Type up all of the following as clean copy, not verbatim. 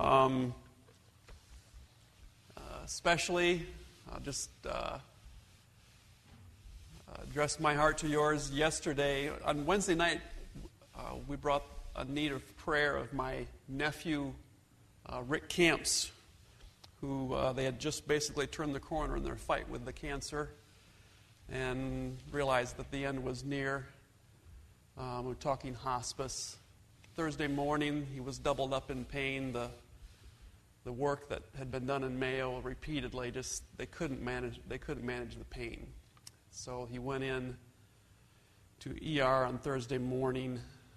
Especially, I'll just address my heart to yours. Yesterday, on Wednesday night, we brought a need of prayer of my nephew, Rick Camps, who they had just basically turned the corner in their fight with the cancer and realized that the end was near. We're talking hospice. Thursday morning, he was doubled up in pain. The work that had been done in Mayo repeatedly, they couldn't manage the pain. So he went in to ER on Thursday morning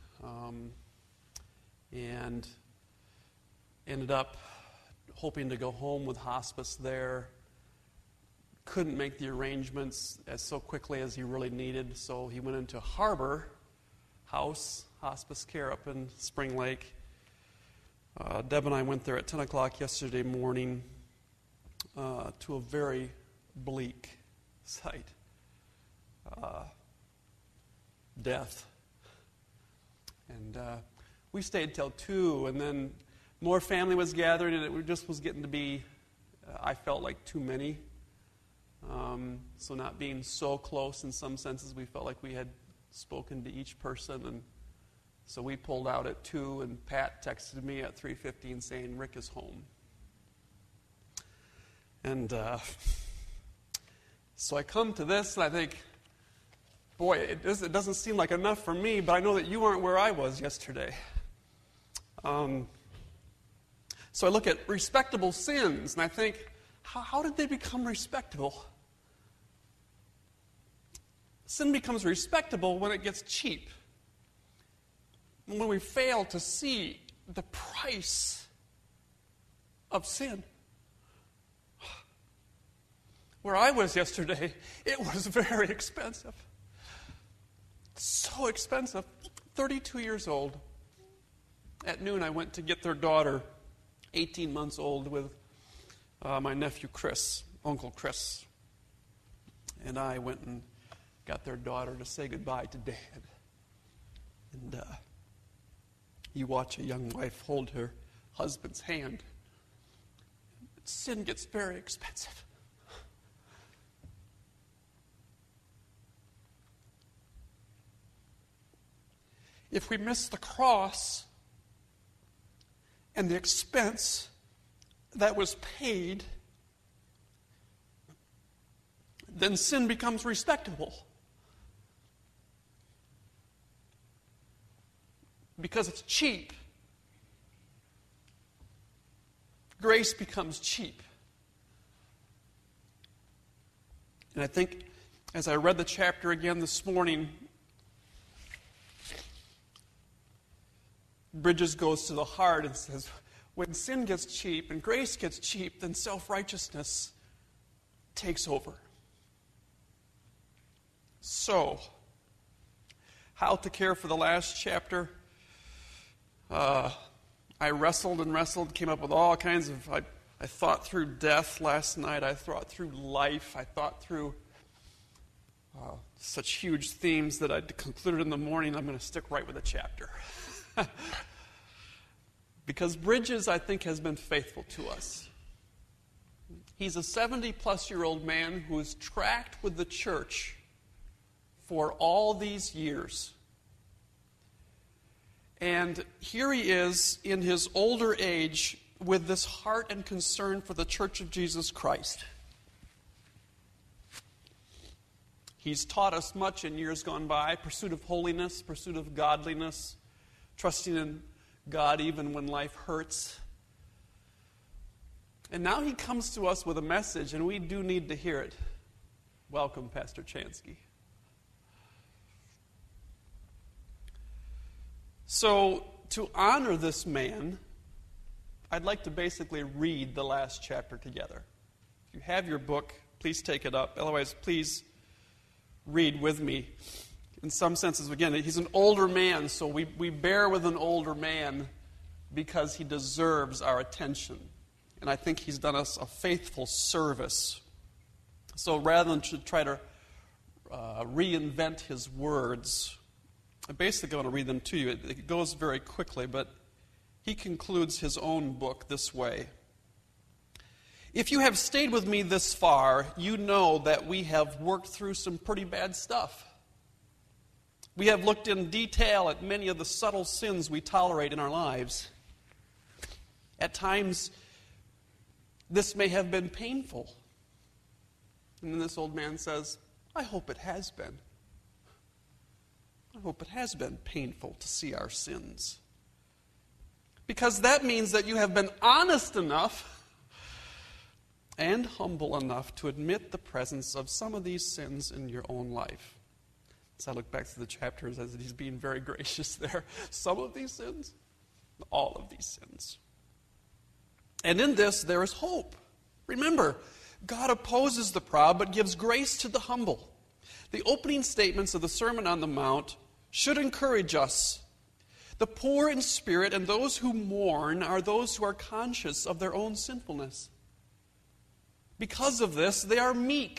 and ended up hoping to go home with hospice there. Couldn't make the arrangements so quickly as he really needed, so he went into Harbor House hospice care up in Spring Lake. Deb and I went there at 10 o'clock yesterday morning to a very bleak sight. Death. And we stayed till 2, and then more family was gathering, and it just was getting to be, I felt like, too many. So not being so close in some senses, we felt like we had spoken to each person, and so we pulled out at 2, and Pat texted me at 3:15 saying, Rick is home. And so I come to this, and I think, boy, it doesn't seem like enough for me, but I know that you aren't where I was yesterday. So I look at respectable sins, and I think, how did they become respectable? Sin becomes respectable when it gets cheap. When we fail to see the price of sin. Where I was yesterday, it was very expensive. So expensive. 32 years old. At noon, I went to get their daughter, 18 months old, with my nephew Chris, Uncle Chris. And I went and got their daughter to say goodbye to Dad. And you watch a young wife hold her husband's hand. Sin gets very expensive. If we miss the cross and the expense that was paid, then sin becomes respectable. Because it's cheap. Grace becomes cheap. And I think as I read the chapter again this morning, Bridges goes to the heart and says, when sin gets cheap and grace gets cheap, then self-righteousness takes over. So, how to care for the last chapter? I wrestled and wrestled, came up with all kinds of... I thought through death last night. I thought through life. I thought through such huge themes that I concluded in the morning I'm going to stick right with the chapter. Because Bridges, I think, has been faithful to us. He's a 70-plus-year-old man who has tracked with the church for all these years. And here he is in his older age with this heart and concern for the Church of Jesus Christ. He's taught us much in years gone by: pursuit of holiness, pursuit of godliness, trusting in God even when life hurts. And now he comes to us with a message, and we do need to hear it. Welcome, Pastor Chansky. So, to honor this man, I'd like to basically read the last chapter together. If you have your book, please take it up. Otherwise, please read with me. In some senses, again, he's an older man, so we bear with an older man because he deserves our attention. And I think he's done us a faithful service. So rather than to try to reinvent his words, I basically want to read them to you. It goes very quickly, but he concludes his own book this way. If you have stayed with me this far, you know that we have worked through some pretty bad stuff. We have looked in detail at many of the subtle sins we tolerate in our lives. At times, this may have been painful. And then this old man says, I hope it has been. I hope it has been painful to see our sins. Because that means that you have been honest enough and humble enough to admit the presence of some of these sins in your own life. As I look back to the chapters, as he's being very gracious there, some of these sins, all of these sins. And in this, there is hope. Remember, God opposes the proud, but gives grace to the humble. The opening statements of the Sermon on the Mount should encourage us. The poor in spirit and those who mourn are those who are conscious of their own sinfulness. Because of this, they are meek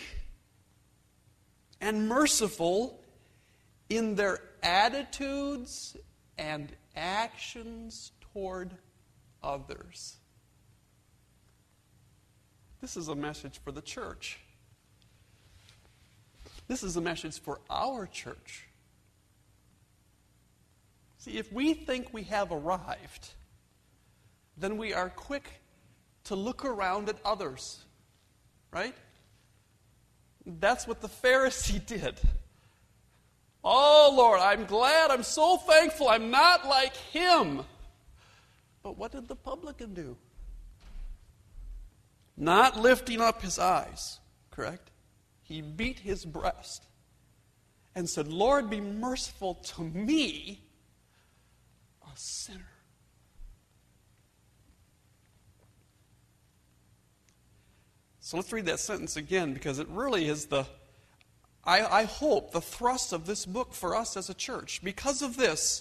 and merciful in their attitudes and actions toward others. This is a message for the church. This is a message for our church. See, if we think we have arrived, then we are quick to look around at others. Right? That's what the Pharisee did. Oh, Lord, I'm glad, I'm so thankful I'm not like him. But what did the publican do? Not lifting up his eyes, correct? He beat his breast and said, Lord, be merciful to me, a sinner. So let's read that sentence again, because it really is I hope, the thrust of this book for us as a church. Because of this,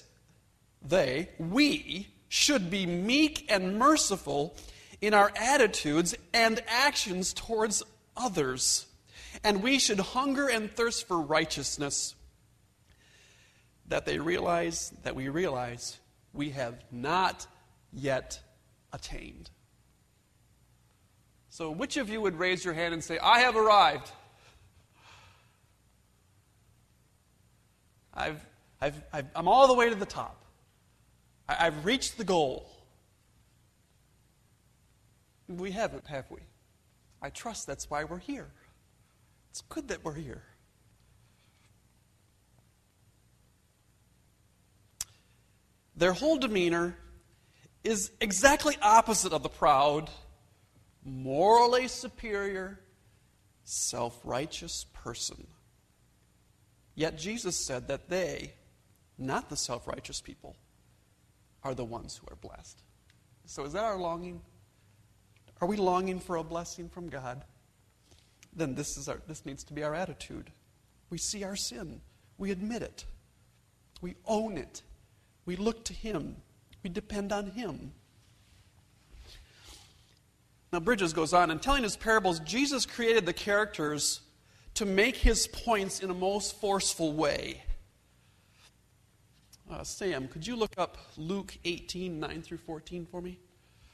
we should be meek and merciful in our attitudes and actions towards others. And we should hunger and thirst for righteousness, that we realize we have not yet attained. So which of you would raise your hand and say, I have arrived? I'm all the way to the top. I've reached the goal. We haven't, have we? I trust that's why we're here. It's good that we're here. Their whole demeanor is exactly opposite of the proud, morally superior, self-righteous person. Yet Jesus said that they, not the self-righteous people, are the ones who are blessed. So is that our longing? Are we longing for a blessing from God? Then this needs to be our attitude. We see our sin. We admit it. We own it. We look to Him. We depend on Him. Now, Bridges goes on, in telling his parables, Jesus created the characters to make his points in a most forceful way. Sam, could you look up Luke 18, 9 through 14 for me?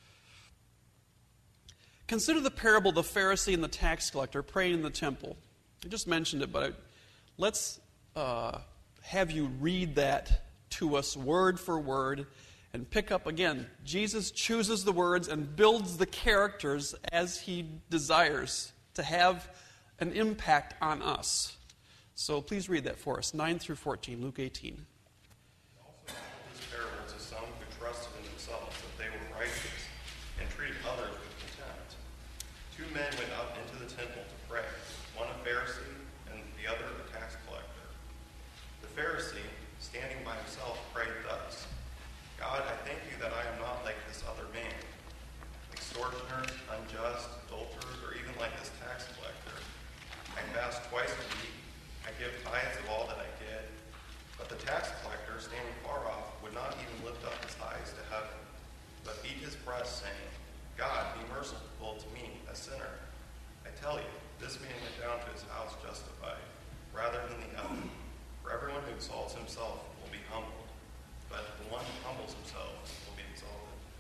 Consider the parable of the Pharisee and the tax collector praying in the temple. I just mentioned it, but let's have you read that to us word for word. And pick up again. Jesus chooses the words and builds the characters as He desires to have an impact on us. So please read that for us. 9 through 14, Luke 18. Also this parable to some who trusted in themselves that they were righteous and treated others with contempt. Two men went up into the temple to pray, one a Pharisee and the other a tax collector. The Pharisee, standing by himself, prayed thus: God, I thank you that I am not like this other man, extortioners, unjust, adulterers, or even like this tax collector. I fast twice a week. I give tithes of all that I get. But the tax collector, standing far off, would not even lift up his eyes to heaven, but beat his breast, saying, God, be merciful to me, a sinner. I tell you, this man went down to his house justified, rather than the other. For everyone who exalts himself will be humbled, but the one who humbles himself will be exalted.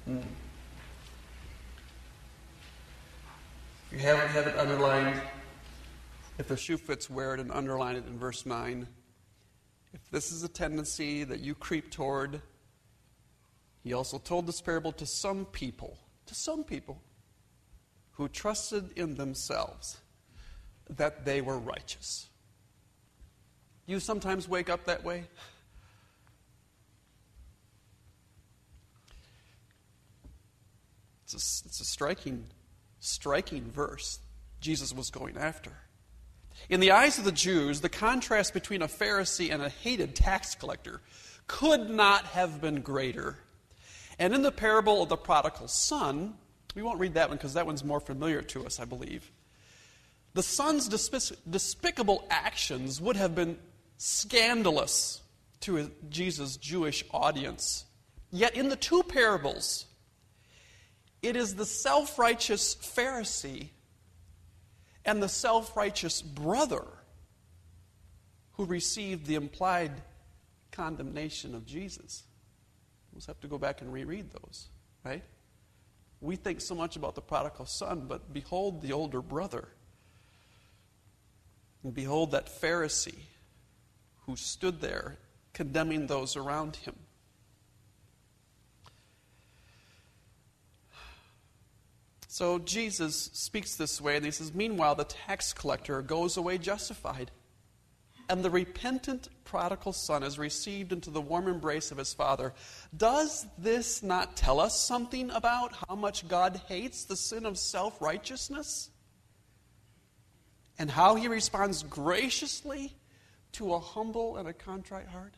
If you haven't had it underlined, if the shoe fits, wear it and underline it in verse 9. If this is a tendency that you creep toward, he also told this parable to some people who trusted in themselves that they were righteous. You sometimes wake up that way? It's a striking verse Jesus was going after. In the eyes of the Jews, the contrast between a Pharisee and a hated tax collector could not have been greater. And in the parable of the prodigal son, we won't read that one because that one's more familiar to us, I believe. The son's despicable actions would have been scandalous to Jesus' Jewish audience. Yet in the two parables, it is the self-righteous Pharisee and the self-righteous brother who received the implied condemnation of Jesus. We'll just have to go back and reread those, right? We think so much about the prodigal son, but behold the older brother. And behold that Pharisee who stood there condemning those around him. So Jesus speaks this way, and he says, meanwhile, the tax collector goes away justified, and the repentant prodigal son is received into the warm embrace of his father. Does this not tell us something about how much God hates the sin of self-righteousness? And how he responds graciously to a humble and a contrite heart?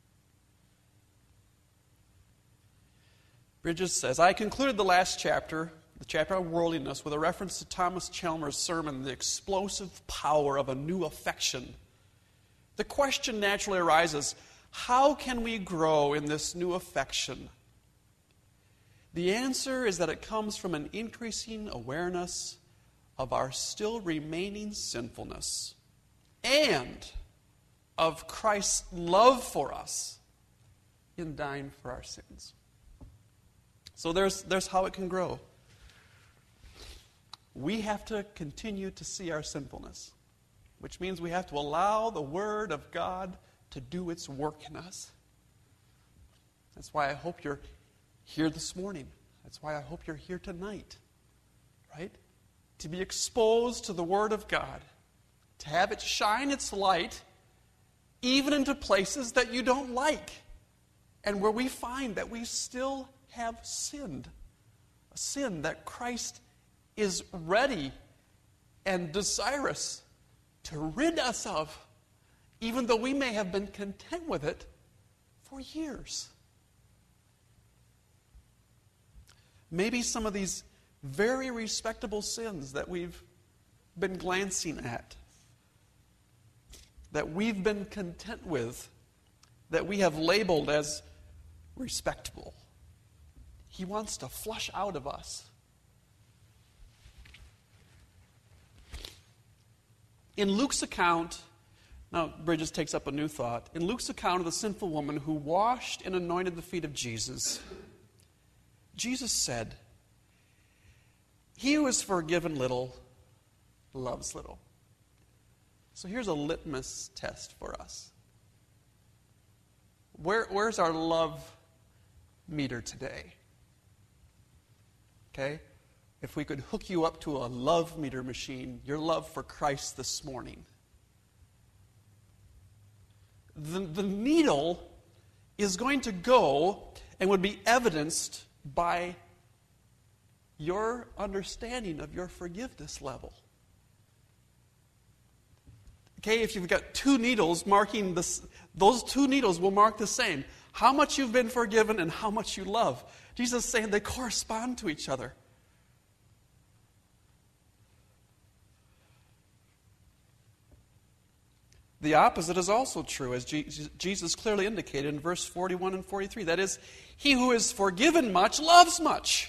Bridges says, I concluded the last chapter, the chapter on worldliness, with a reference to Thomas Chalmers' sermon, The Explosive Power of a New Affection. The question naturally arises, how can we grow in this new affection? The answer is that it comes from an increasing awareness of our still remaining sinfulness and of Christ's love for us in dying for our sins. So there's how it can grow. We have to continue to see our sinfulness, which means we have to allow the Word of God to do its work in us. That's why I hope you're here this morning. That's why I hope you're here tonight, right? To be exposed to the Word of God, to have it shine its light even into places that you don't like, and where we find that we still have sinned, a sin that Christ is ready and desirous to rid us of, even though we may have been content with it for years. Maybe some of these very respectable sins that we've been glancing at, that we've been content with, that we have labeled as respectable, He wants to flush out of us. In Luke's account, now Bridges takes up a new thought. In Luke's account of the sinful woman who washed and anointed the feet of Jesus, Jesus said, "He who is forgiven little loves little." So here's a litmus test for us. Where's our love meter today? Okay? If we could hook you up to a love meter machine, your love for Christ this morning, the needle is going to go and would be evidenced by your understanding of your forgiveness level. Okay, if you've got two needles marking this, those two needles will mark the same. How much you've been forgiven and how much you love. Jesus is saying they correspond to each other. The opposite is also true, as Jesus clearly indicated in verse 41 and 43. That is, he who is forgiven much loves much.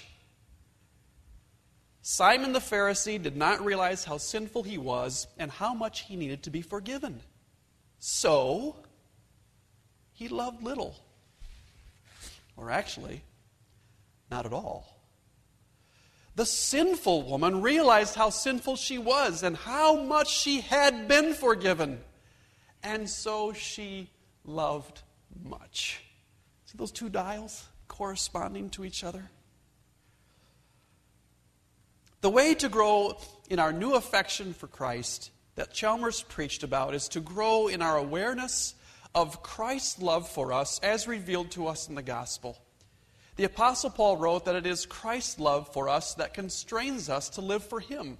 Simon the Pharisee did not realize how sinful he was and how much he needed to be forgiven. So, he loved little. Or actually, Not at all. The sinful woman realized how sinful she was and how much she had been forgiven. And so she loved much. See those two dials corresponding to each other? The way to grow in our new affection for Christ that Chalmers preached about is to grow in our awareness of Christ's love for us as revealed to us in the gospel. The Apostle Paul wrote that it is Christ's love for us that constrains us to live for Him.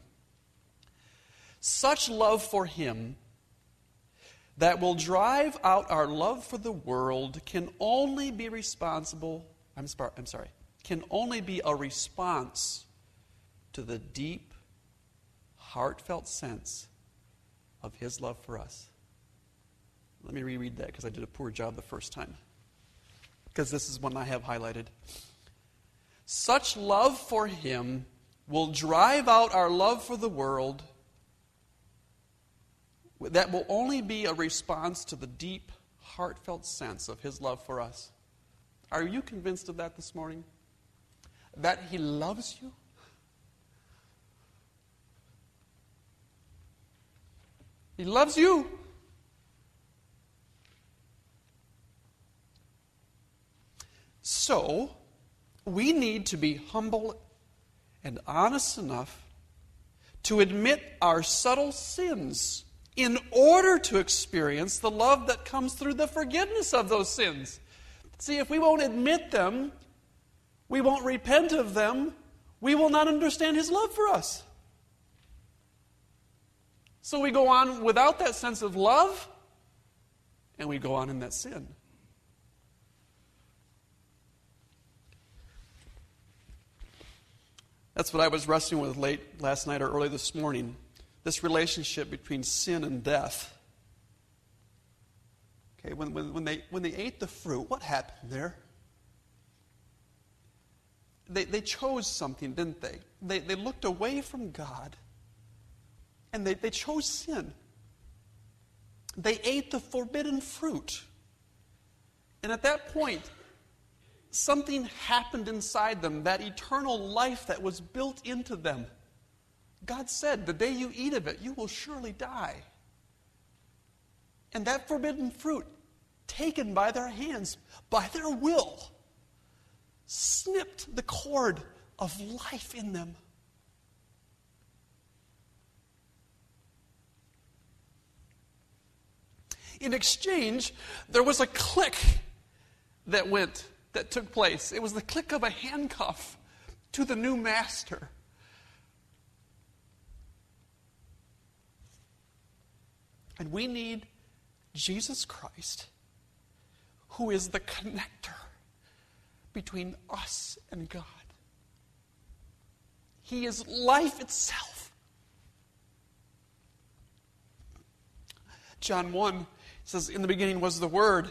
Such love for Him that will drive out our love for the world can only be can only be a response to the deep, heartfelt sense of His love for us. Let me reread that because I did a poor job the first time. Because this is one I have highlighted. Such love for Him will drive out our love for the world. That will only be a response to the deep, heartfelt sense of His love for us. Are you convinced of that this morning? That He loves you? He loves you. So, we need to be humble and honest enough to admit our subtle sins in order to experience the love that comes through the forgiveness of those sins. See, if we won't admit them, we won't repent of them, we will not understand His love for us. So we go on without that sense of love, and we go on in that sin. That's what I was wrestling with late last night or early this morning. This relationship between sin and death. Okay, when they ate the fruit, what happened there? They chose something, didn't they? They looked away from God. And they chose sin. They ate the forbidden fruit. And at that point, something happened inside them, that eternal life that was built into them. God said, the day you eat of it, you will surely die. And that forbidden fruit, taken by their hands, by their will, snipped the cord of life in them. In exchange, there was a click that took place. It was the click of a handcuff to the new master. And we need Jesus Christ, who is the connector between us and God. He is life itself. John 1 says, in the beginning was the Word.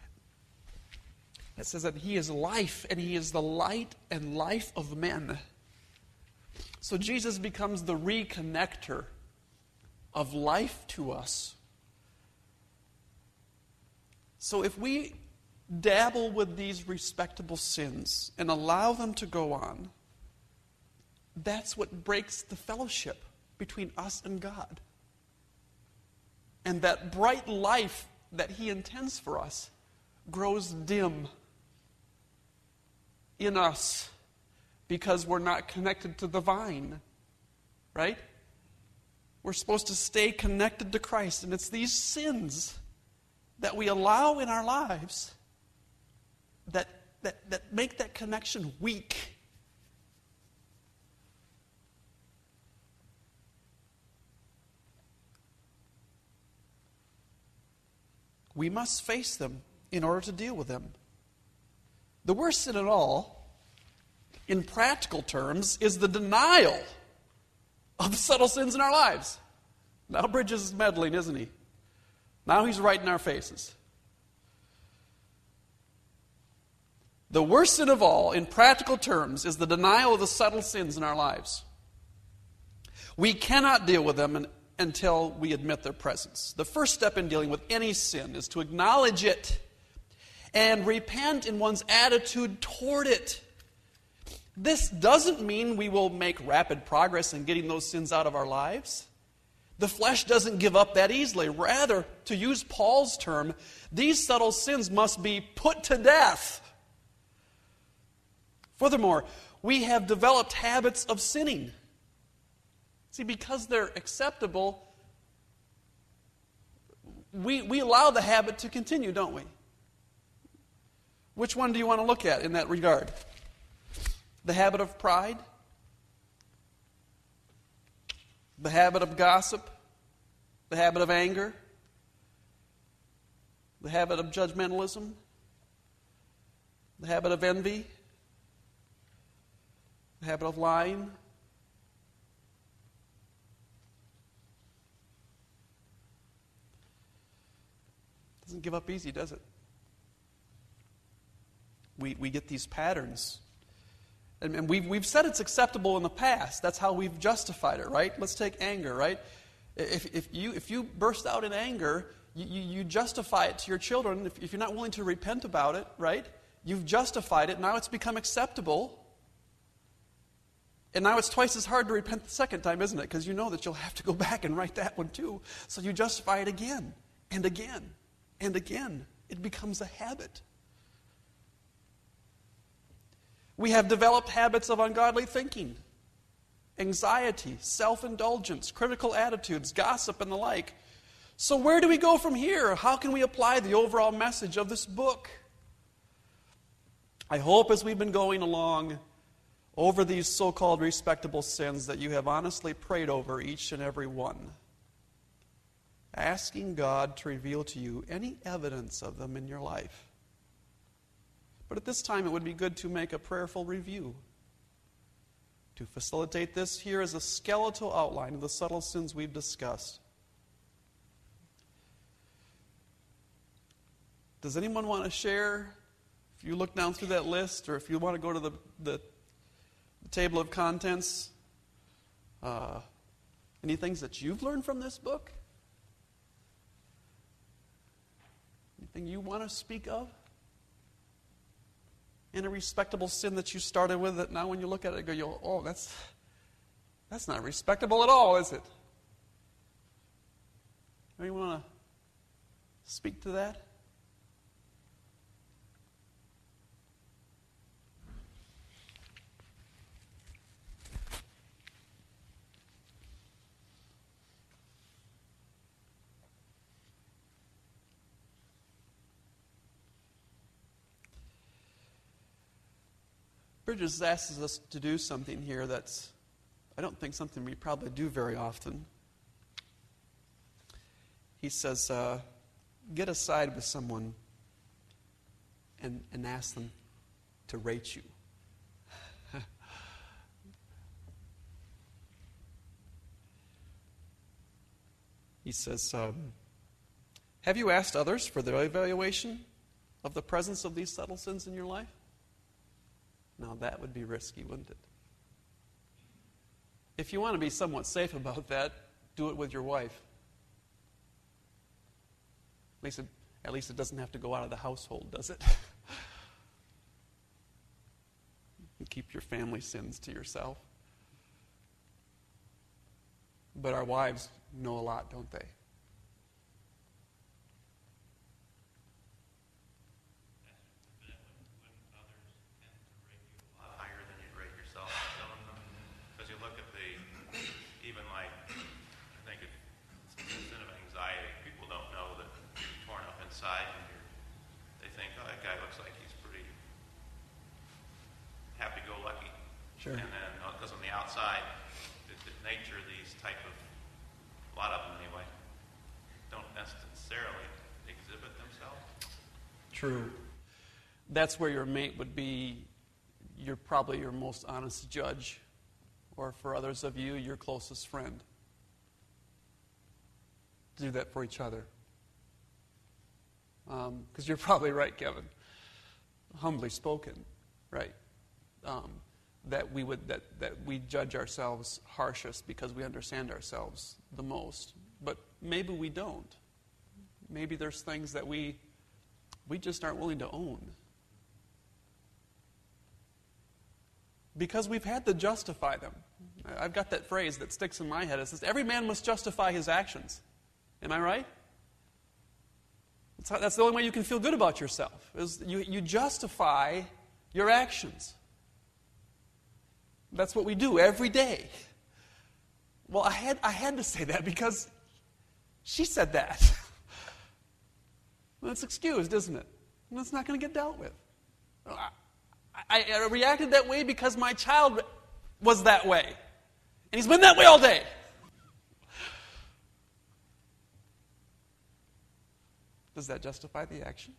It says that He is life, and He is the light and life of men. So Jesus becomes the reconnector of life to us. So if we dabble with these respectable sins and allow them to go on, that's what breaks the fellowship between us and God. And that bright life that He intends for us grows dim in us because we're not connected to the vine. Right? We're supposed to stay connected to Christ. And it's these sins that we allow in our lives that make that connection weak. We must face them in order to deal with them. The worst sin of all, in practical terms, is the denial of the subtle sins in our lives. Now Bridges is meddling, isn't he? Now he's right in our faces. The worst sin of all, in practical terms, is the denial of the subtle sins in our lives. We cannot deal with them until we admit their presence. The first step in dealing with any sin is to acknowledge it and repent in one's attitude toward it. This doesn't mean we will make rapid progress in getting those sins out of our lives. The flesh doesn't give up that easily. Rather, to use Paul's term, these subtle sins must be put to death. Furthermore, we have developed habits of sinning. See, because they're acceptable, we allow the habit to continue, don't we? Which one do you want to look at in that regard? The habit of pride? The habit of gossip? The habit of anger? The habit of judgmentalism? The habit of envy? The habit of lying? Doesn't give up easy, does it? We get these patterns. And we've said it's acceptable in the past. That's how we've justified it, right? Let's take anger, right? If you burst out in anger, you justify it to your children. If you're not willing to repent about it, right? You've justified it. Now it's become acceptable. And now it's twice as hard to repent the second time, isn't it? Because you know that you'll have to go back and write that one too. So you justify it again and again and again. It becomes a habit. We have developed habits of ungodly thinking, anxiety, self-indulgence, critical attitudes, gossip, and the like. So where do we go from here? How can we apply the overall message of this book? I hope as we've been going along over these so-called respectable sins that you have honestly prayed over each and every one, asking God to reveal to you any evidence of them in your life. But at this time, it would be good to make a prayerful review. To facilitate this, here is a skeletal outline of the subtle sins we've discussed. Does anyone want to share? If you look down through that list, or if you want to go to the table of contents, any things that you've learned from this book? Anything you want to speak of? In a respectable sin that you started with, that now when you look at it, you go, oh, that's not respectable at all, is it? Anyone want to speak to that? Bridges asks us to do something here that's, I don't think, something we probably do very often. He says, get aside with someone and ask them to rate you. He says, have you asked others for their evaluation of the presence of these subtle sins in your life? Now that would be risky, wouldn't it? If you want to be somewhat safe about that, do it with your wife. At least it doesn't have to go out of the household, does it? You keep your family sins to yourself. But our wives know a lot, don't they? Sure. And then, because on the outside, the nature of these type of, a lot of them anyway, don't necessarily exhibit themselves. True. That's where your mate would be, you're probably your most honest judge, or for others of you, your closest friend. Do that for each other. Because you're probably right, Kevin. Humbly spoken, right? That we judge ourselves harshest because we understand ourselves the most. But maybe we don't. Maybe there's things that we just aren't willing to own. because we've had to justify them. I've got that phrase that sticks in my head. It says, every man must justify his actions. Am I right? That's the only way you can feel good about yourself, is you justify your actions. That's what we do every day. Well, I had to say that because she said that. Well, it's excused, isn't it? And it's not going to get dealt with. I reacted that way because my child was that way. And he's been that way all day. Does that justify the action?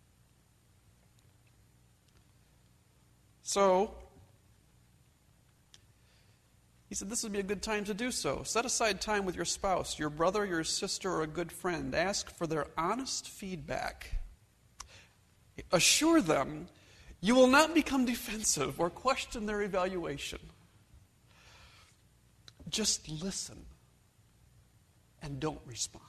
So, he said this would be a good time to do so. Set aside time with your spouse, your brother, your sister, or a good friend. Ask for their honest feedback. Assure them you will not become defensive or question their evaluation. Just listen and don't respond.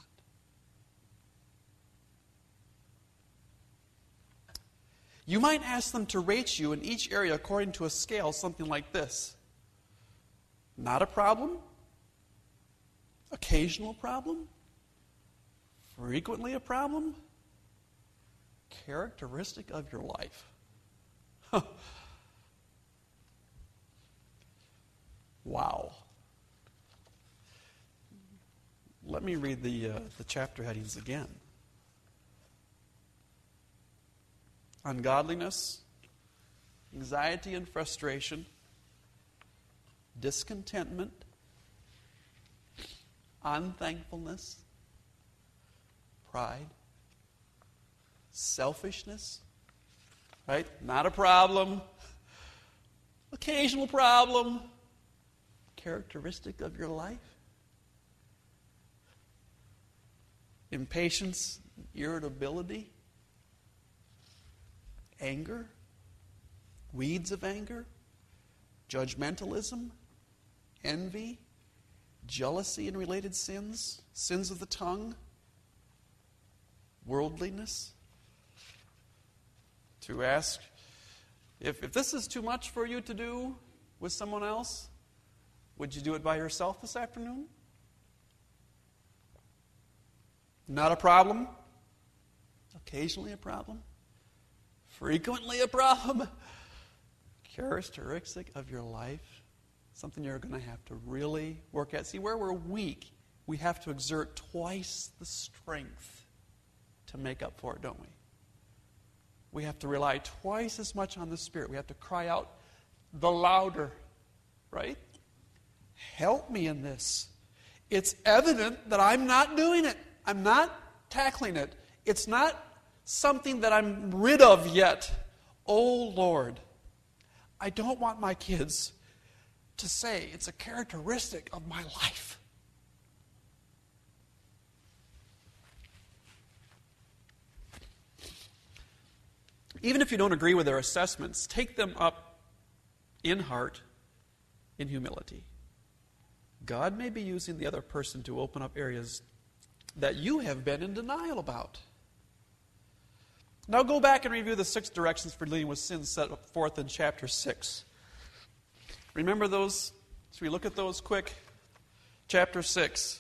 You might ask them to rate you in each area according to a scale, something like this. Not a problem, occasional problem, frequently a problem, characteristic of your life. Wow. Let me read the chapter headings again. Ungodliness, anxiety and frustration, discontentment, unthankfulness, pride, selfishness, right? Not a problem, occasional problem, characteristic of your life. Impatience, irritability, anger, weeds of anger, judgmentalism, envy, jealousy and related sins, sins of the tongue, worldliness. To ask, if this is too much for you to do with someone else, would you do it by yourself this afternoon? Not a problem. Occasionally a problem. Frequently a problem. Characteristic of your life. Something you're going to have to really work at. See, where we're weak, we have to exert twice the strength to make up for it, don't we? We have to rely twice as much on the Spirit. We have to cry out the louder, right? Help me in this. It's evident that I'm not doing it. I'm not tackling it. It's not something that I'm rid of yet. Oh, Lord, I don't want my kids to say it's a characteristic of my life. Even if you don't agree with their assessments, take them up in heart, in humility. God may be using the other person to open up areas that you have been in denial about. Now go back and review the 6 directions for dealing with sin set forth in chapter 6. Remember those? Should we look at those quick? Chapter 6.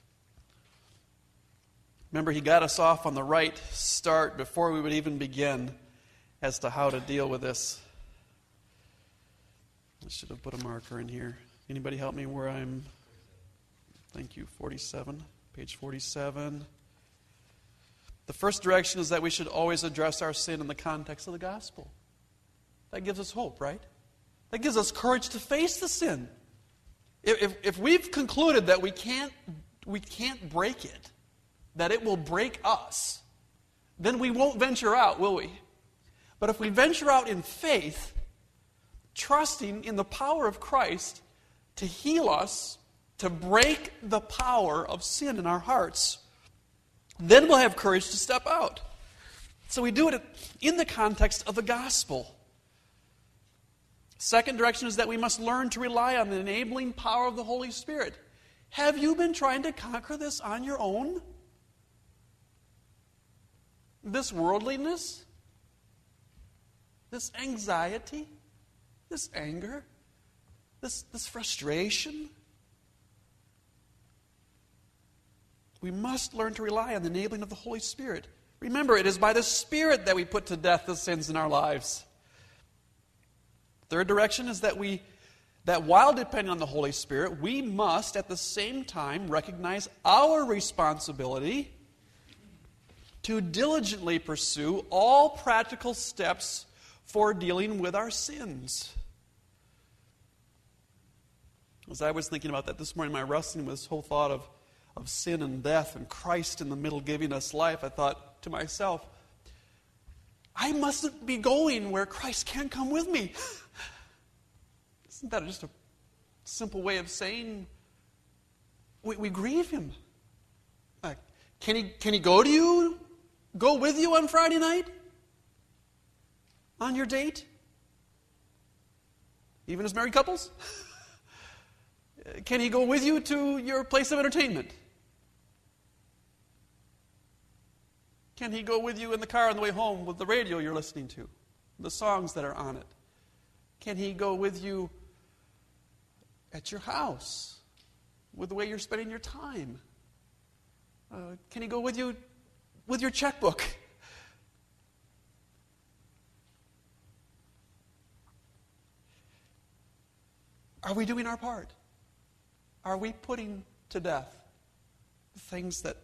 Remember, he got us off on the right start before we would even begin as to how to deal with this. I should have put a marker in here. Anybody help me where I'm? Thank you, 47. Page 47. The first direction is that we should always address our sin in the context of the gospel. That gives us hope, right? That gives us courage to face the sin. If we've concluded that we can't break it, that it will break us, then we won't venture out, will we? But if we venture out in faith, trusting in the power of Christ to heal us, to break the power of sin in our hearts, then we'll have courage to step out. So we do it in the context of the gospel. Second direction is that we must learn to rely on the enabling power of the Holy Spirit. Have you been trying to conquer this on your own? This worldliness? This anxiety? This anger? this frustration. We must learn to rely on the enabling of the Holy Spirit. Remember, it is by the Spirit that we put to death the sins in our lives. Third direction is that while depending on the Holy Spirit, we must at the same time recognize our responsibility to diligently pursue all practical steps for dealing with our sins. As I was thinking about that this morning, my wrestling with this whole thought of sin and death and Christ in the middle giving us life, I thought to myself, I mustn't be going where Christ can't come with me. Isn't that just a simple way of saying we grieve Him? Can he go with you on Friday night? On your date? Even as married couples? Can He go with you to your place of entertainment? Can He go with you in the car on the way home with the radio you're listening to, the songs that are on it? Can He go with you at your house with the way you're spending your time? Can He go with you with your checkbook? Are we doing our part? Are we putting to death the things that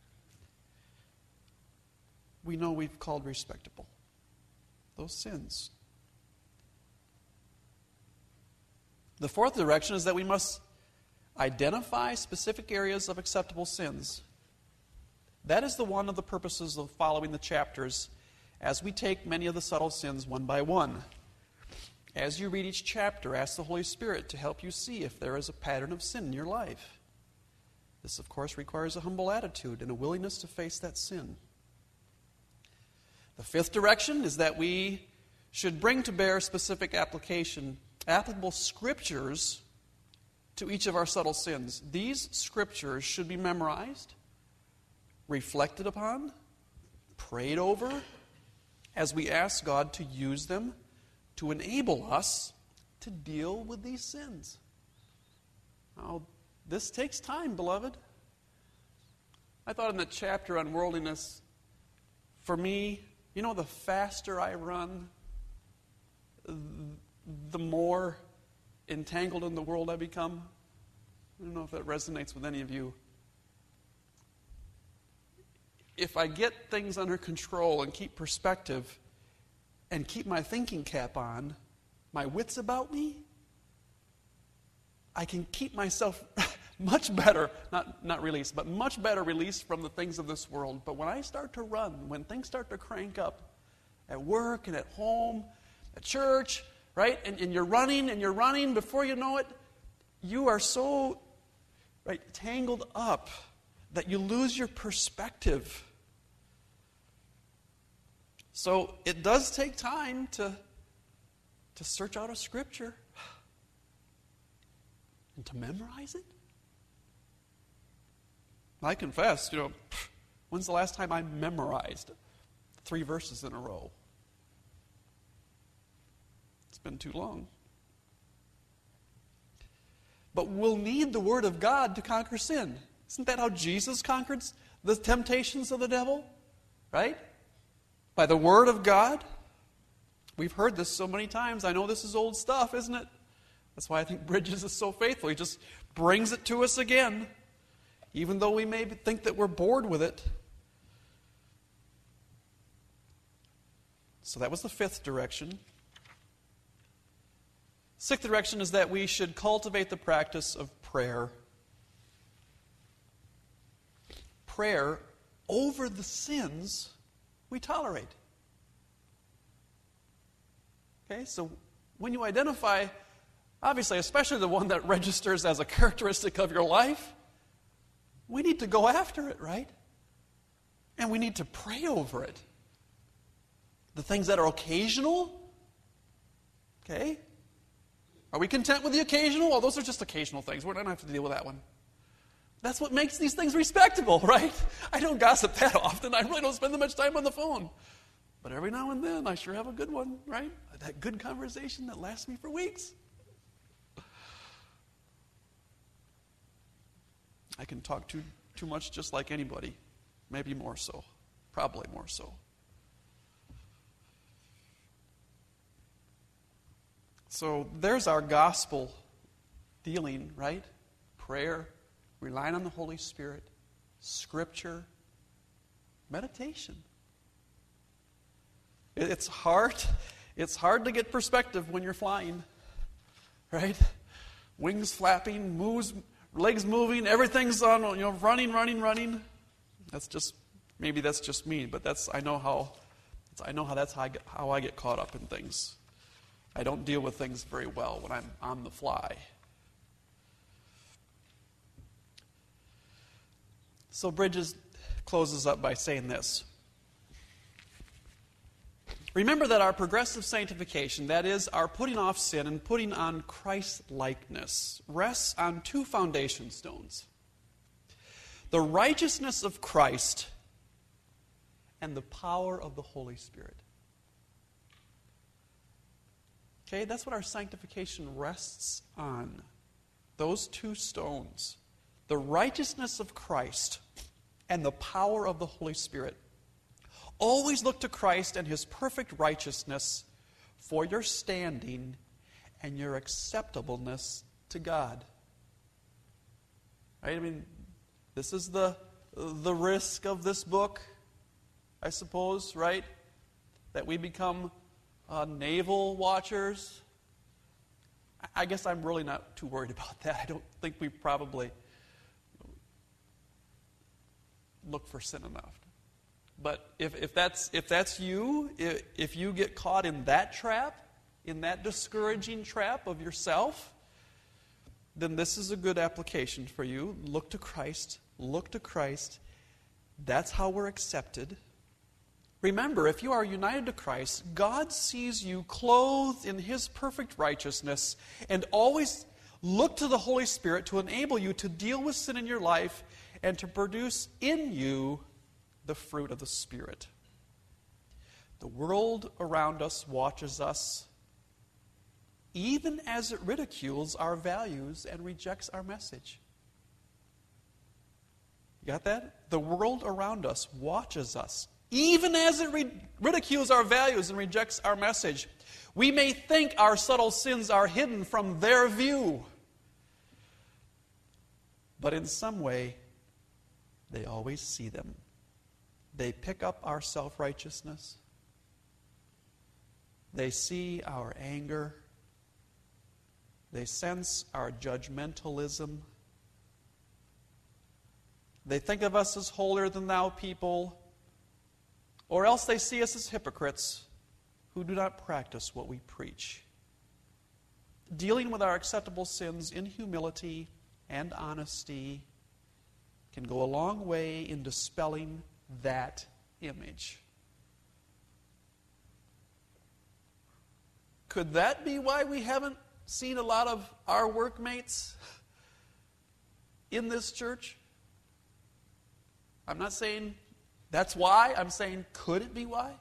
we know we've called respectable? Those sins. The fourth direction is that we must identify specific areas of acceptable sins. That is one of the purposes of following the chapters as we take many of the subtle sins one by one. As you read each chapter, ask the Holy Spirit to help you see if there is a pattern of sin in your life. This, of course, requires a humble attitude and a willingness to face that sin. The fifth direction is that we should bring to bear specific applicable scriptures to each of our subtle sins. These scriptures should be memorized, reflected upon, prayed over, as we ask God to use them to enable us to deal with these sins. Now, this takes time, beloved. I thought in the chapter on worldliness, for me, the faster I run, the more entangled in the world I become. I don't know if that resonates with any of you. If I get things under control and keep perspective and keep my thinking cap on, my wits about me, I can keep myself much better, not released, but much better released from the things of this world. But when I start to run, when things start to crank up at work and at home, at church, right? And you're running, before you know it, you are so tangled up that you lose your perspective. So it does take time to search out a scripture and to memorize it. I confess, when's the last time I memorized 3 verses in a row? It's been too long. But we'll need the Word of God to conquer sin. Isn't that how Jesus conquered the temptations of the devil? Right? By the Word of God. We've heard this so many times. I know this is old stuff, isn't it? That's why I think Bridges is so faithful. He just brings it to us again, even though we may think that we're bored with it. So that was the 5th direction. 6th direction is that we should cultivate the practice of prayer. Prayer over the sins we tolerate. Okay, so when you identify, obviously, especially the one that registers as a characteristic of your life, we need to go after it, right? And we need to pray over it. The things that are occasional, okay? Are we content with the occasional? Well, those are just occasional things. We don't have to deal with that one. That's what makes these things respectable, right? I don't gossip that often. I really don't spend that much time on the phone. But every now and then, I sure have a good one, right? That good conversation that lasts me for weeks. I can talk too much just like anybody. Maybe more so. Probably more so. So there's our gospel dealing, right? Prayer, relying on the Holy Spirit, Scripture, meditation. It's hard. It's hard to get perspective when you're flying, right? Wings flapping, moves, legs moving, everything's on, running. Maybe that's just me, but I know how that's how I get caught up in things. I don't deal with things very well when I'm on the fly. So Bridges closes up by saying this. Remember that our progressive sanctification, that is, our putting off sin and putting on Christ-likeness, rests on two foundation stones. The righteousness of Christ and the power of the Holy Spirit. Okay, that's what our sanctification rests on. Those two stones. The righteousness of Christ and the power of the Holy Spirit. Always look to Christ and His perfect righteousness for your standing and your acceptableness to God. Right? I mean, this is the risk of this book, I suppose, right? That we become naval watchers. I guess I'm really not too worried about that. I don't think we probably look for sin enough. But if that's you, if you get caught in that trap, in that discouraging trap of yourself, then this is a good application for you. Look to Christ. Look to Christ. That's how we're accepted. Remember, if you are united to Christ, God sees you clothed in His perfect righteousness, and always look to the Holy Spirit to enable you to deal with sin in your life and to produce in you the fruit of the Spirit. The world around us watches us, even as it ridicules our values and rejects our message. You got that? The world around us watches us, even as it ridicules our values and rejects our message. We may think our subtle sins are hidden from their view, but in some way, they always see them. They pick up our self-righteousness. They see our anger. They sense our judgmentalism. They think of us as holier-than-thou people, or else they see us as hypocrites who do not practice what we preach. Dealing with our acceptable sins in humility and honesty can go a long way in dispelling that image. Could that be why we haven't seen a lot of our workmates in this church? I'm not saying that's why. I'm saying, could it be why?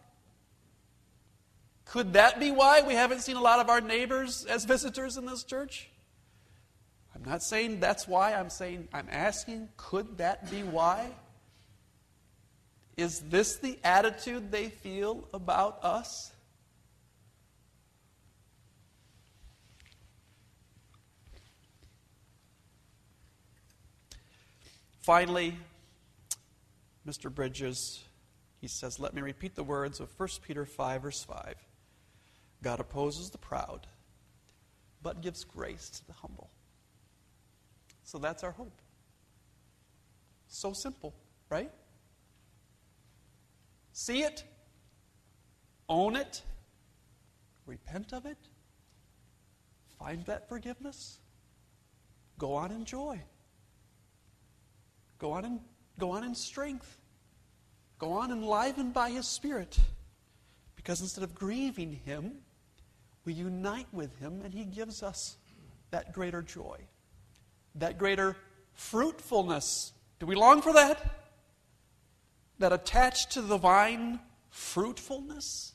Could that be why we haven't seen a lot of our neighbors as visitors in this church? I'm not saying that's why. I'm asking, could that be why? Is this the attitude they feel about us? Finally, Mr. Bridges, he says, let me repeat the words of 1 Peter 5, verse 5. God opposes the proud, but gives grace to the humble. So that's our hope. So simple, right? See it, own it, repent of it, find that forgiveness, go on in joy, go on in strength, go on enlivened by His Spirit, because instead of grieving Him, we unite with Him and He gives us that greater joy, that greater fruitfulness. Do we long for that? That attached to the vine fruitfulness?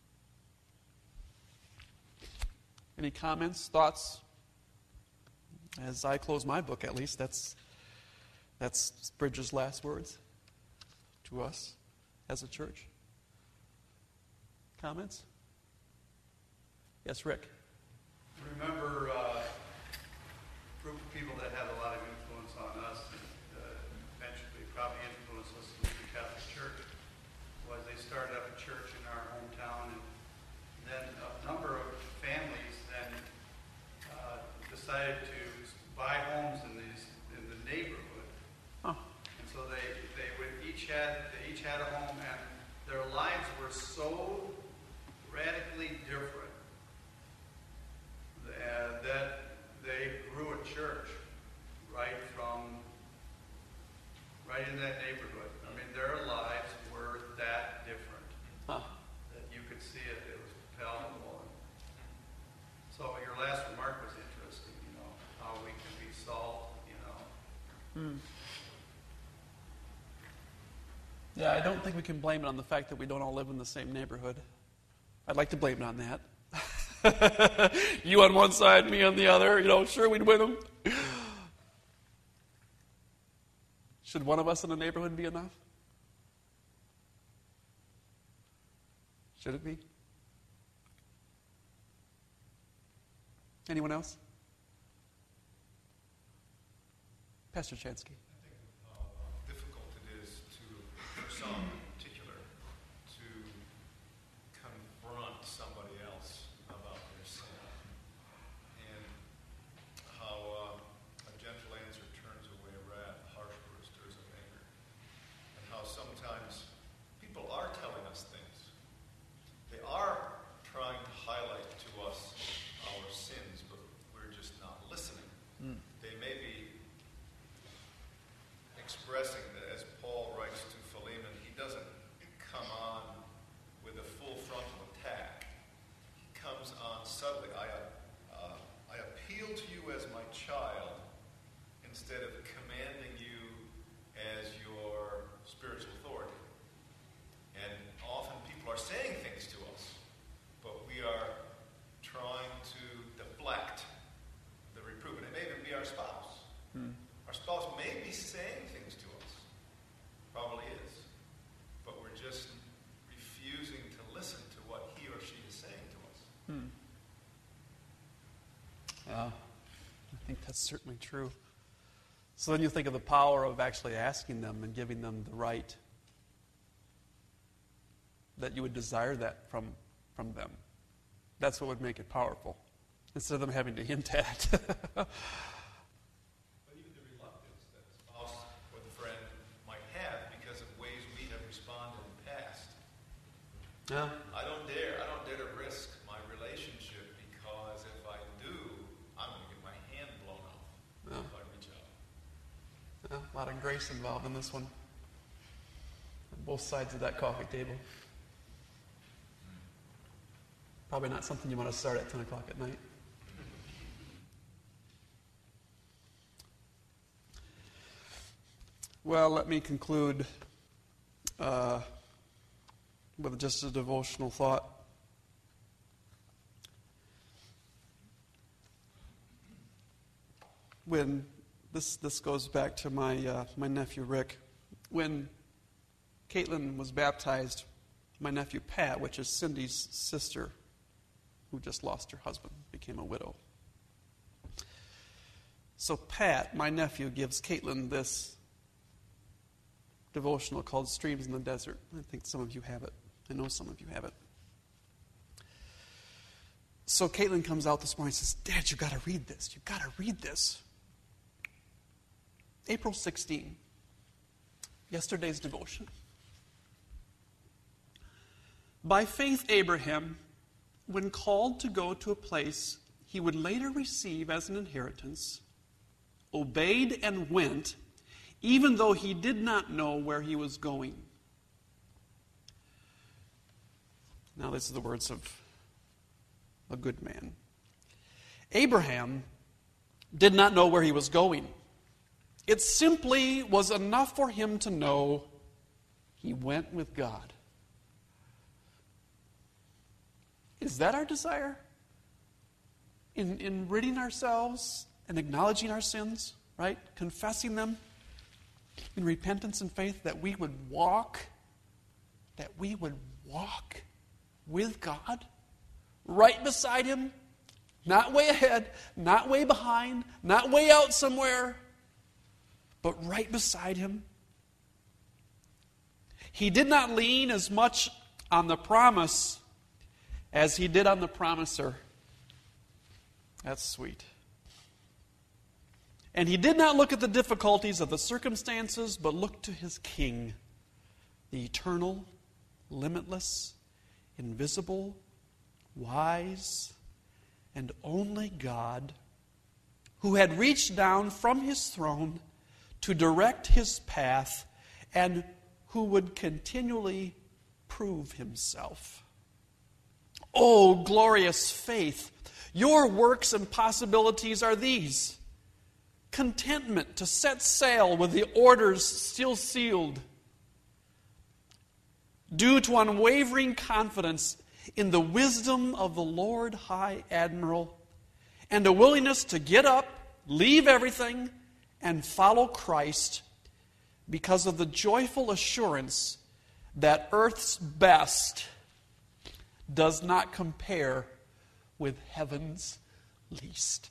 Any comments, thoughts As I close my book, at least, that's Bridges' last words to us as a church. Comments? Yes, Rick. Remember a group of people that had a lot of influence on us, eventually probably influenced us to leave the Catholic Church, was they started up a church in our hometown, and then a number of families then decided to buy homes in the neighborhood. Oh. And so they each had a home, and their lives were so radically different that they grew a church right in that neighborhood. I mean, their lives were that different that you could see it. It was palpable. So your last remark was interesting. How we can be salt. Yeah, I don't think we can blame it on the fact that we don't all live in the same neighborhood. I'd like to blame it on that. You on one side, me on the other. Sure, we'd win them. Should one of us in a neighborhood be enough? Should it be? Anyone else? Pastor Chansky. I think how difficult it is for some in particular, to confront somebody else about their sin. And how a gentle answer turns away wrath, harsh words stirs up anger. And how sometimes people are telling us things. They are trying to highlight to us our sins, but we're just not listening. They may be expressing that, as Paul writes to Philemon, he doesn't come on with a full frontal attack. He comes on subtly. I appeal to you as my child instead of commanding you as your spiritual authority. And often people are saying things to us, but we are trying to deflect the reproof. And it may even be our spouse. Our spouse may be saying things to us, probably is, but we're just refusing to listen to what he or she is saying to us. I think that's certainly true. So then you think of the power of actually asking them and giving them the right, that you would desire that from them. That's what would make it powerful, instead of them having to hint at. But even the reluctance that the spouse or the friend might have because of ways we have responded in the past. Yeah. I don't dare to risk my relationship, because if I do, I'm going to get my hand blown off if I reach out. Yeah, a lot of grace involved in this one. On both sides of that coffee table. Probably not something you want to start at 10 o'clock at night. Well, let me conclude with just a devotional thought. When this goes back to my nephew Rick, when Caitlin was baptized, my nephew Pat, which is Cindy's sister, who just lost her husband, became a widow. So Pat, my nephew, gives Caitlin this devotional called Streams in the Desert. I think some of you have it. I know some of you have it. So Caitlin comes out this morning and says, Dad, you got to read this. You got to read this. April 16, yesterday's devotion. By faith, Abraham, when called to go to a place he would later receive as an inheritance, obeyed and went, even though he did not know where he was going. Now, this is the words of a good man. Abraham did not know where he was going. It simply was enough for him to know he went with God. Is that our desire? In ridding ourselves and acknowledging our sins, right? Confessing them in repentance and faith, that we would walk with God, right beside Him, not way ahead, not way behind, not way out somewhere, but right beside Him. He did not lean as much on the promise as He did on the promiser. That's sweet. And He did not look at the difficulties of the circumstances, but looked to His King, the eternal, limitless, invisible, wise, and only God, who had reached down from His throne to direct His path, and who would continually prove Himself. Oh, glorious faith! Your works and possibilities are these: contentment to set sail with the orders still sealed, due to unwavering confidence in the wisdom of the Lord High Admiral, and a willingness to get up, leave everything, and follow Christ, because of the joyful assurance that earth's best does not compare with heaven's least.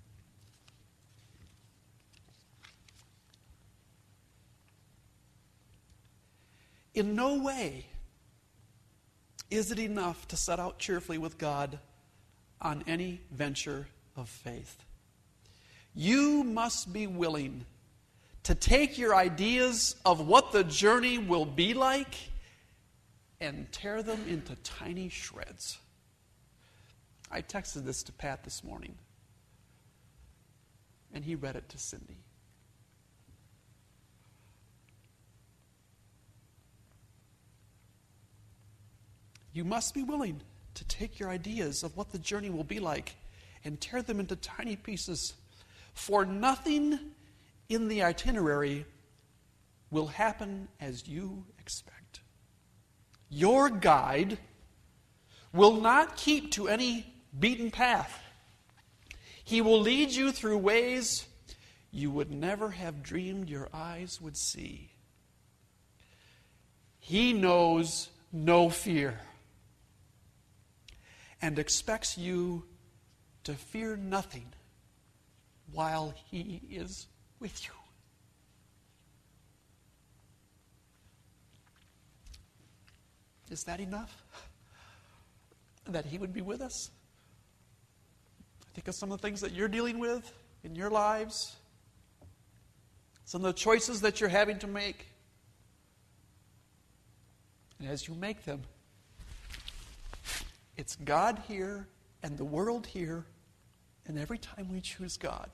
In no way is it enough to set out cheerfully with God on any venture of faith. You must be willing to take your ideas of what the journey will be like and tear them into tiny shreds. I texted this to Pat this morning, and he read it to Cindy. You must be willing to take your ideas of what the journey will be like and tear them into tiny pieces, for nothing in the itinerary will happen as you expect. Your guide will not keep to any beaten path. He will lead you through ways you would never have dreamed your eyes would see. He knows no fear and expects you to fear nothing while He is with you. Is that enough? That He would be with us? Think of some of the things that you're dealing with in your lives, some of the choices that you're having to make. And as you make them, it's God here and the world here, and every time we choose God,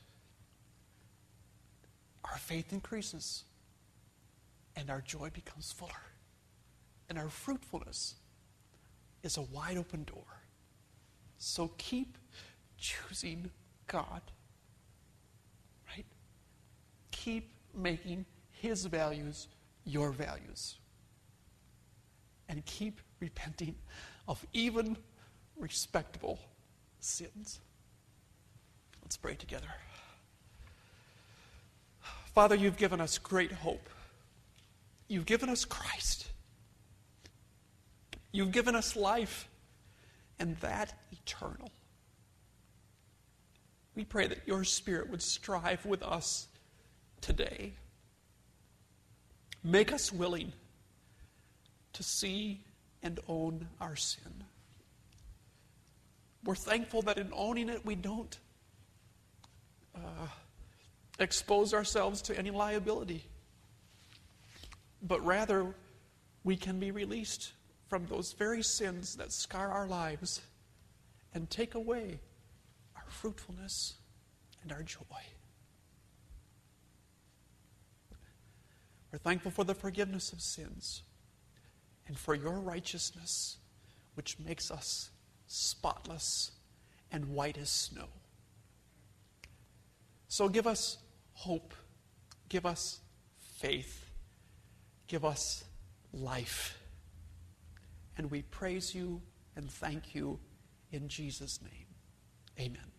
our faith increases and our joy becomes fuller. And our fruitfulness is a wide open door. So keep choosing God. Right? Keep making His values your values. And keep repenting of even respectable sins. Let's pray together. Father, You've given us great hope. You've given us Christ. You've given us life, and that eternal. We pray that Your Spirit would strive with us today. Make us willing to see and own our sin. We're thankful that in owning it, we don't expose ourselves to any liability, but rather we can be released from those very sins that scar our lives and take away our fruitfulness and our joy. We're thankful for the forgiveness of sins and for Your righteousness, which makes us spotless and white as snow. So give us hope, give us faith, give us life. And we praise You and thank You in Jesus' name. Amen.